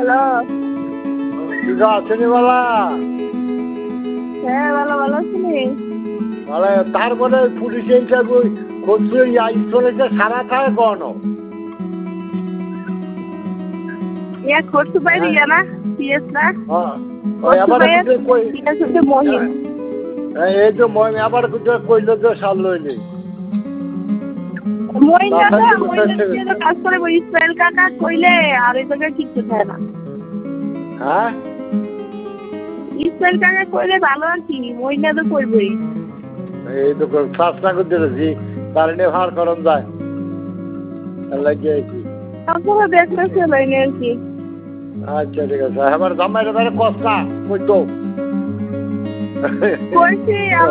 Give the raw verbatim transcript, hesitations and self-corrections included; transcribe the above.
Hello. ঠিক আছে নি বালা? হ্যাঁ ভালো ভালো আছিনি? মানে তারপরে পুলিশে ইন্টারভিউ করছে ইসলামে সারা থাকে কোন ইয়া খোরসু বাইরে ইয়া না পিএস না হ্যাঁ ওই খোরসু আবার বাইরে কিছু কই পিএস হচ্ছে মহিন। এই তো মই আবার কিছু কইলো যে সাল লইলি মহিন না তো মহিন দিয়ে তো কাজ করে ওই ইসরায়েল কাকা কইলে আর এই জায়গায় টিকতে থাকে না। হ্যাঁ ইসরায়েল কাকা কইলে ভালো আর কি মহিন তো কইবই। এই তো শাসনা করতে দিছি তার নিয়ে ভার করন যায় লাগিয়ে আইছি তারপরে দেখলে চলে নে আর কি। আচ্ছা ঠিক আছে এবার জামাইটা তাহলে কষ্ট কই তো কইছি